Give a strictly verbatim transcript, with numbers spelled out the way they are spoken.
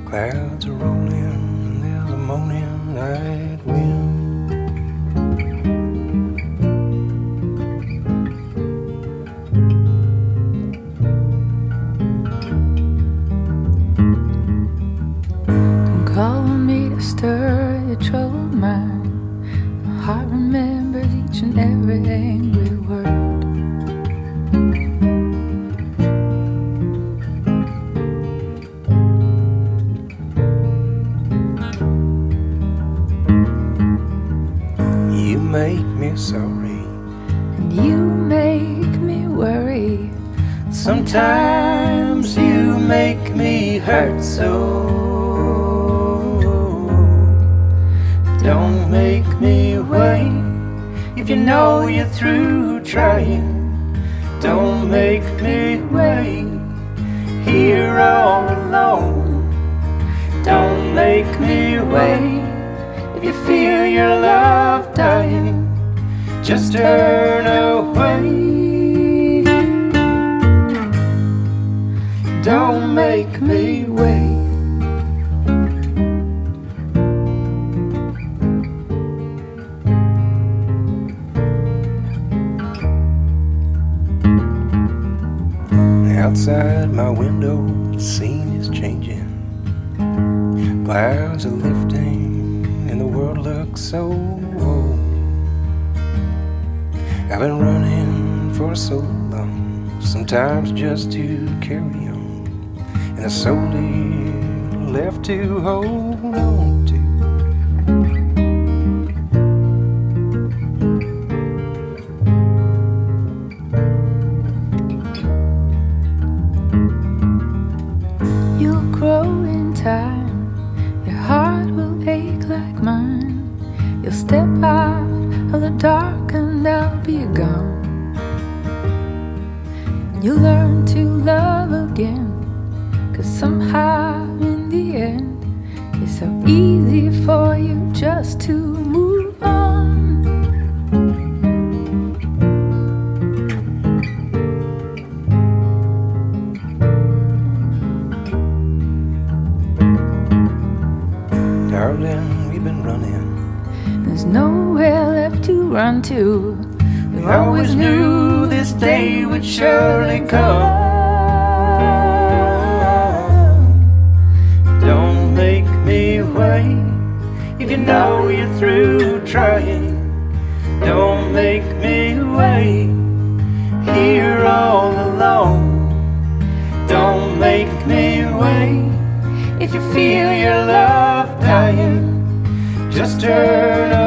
Clouds are rolling and there's a moaning night wind. Don't call me to stir your troubled mind. My heart remembers each and every angry word. You make me sorry, And you make me worry. sometimes you make me hurt so. Don't make me wait if you know you're through trying. Don't make me wait here all alone. Don't make me wait if you feel your love dying. Just turn away. Don't make me wait. Outside my window, the scene is changing. Clouds are lifting and the world looks so old. I've been running for so long, sometimes just to carry on, and there's so little left to hold on to. You'll grow in time, your heart will ache like mine. You'll step out of the dark and I'll be gone. You'll learn to love again, 'cause somehow in the end it's so easy for you just to move on. Darling, we've been running. There's nowhere left to run to. We always knew this day would surely come. Don't make me wait if you know you're through trying. Don't make me wait here all alone. Don't make me wait if you feel your love dying. Just turn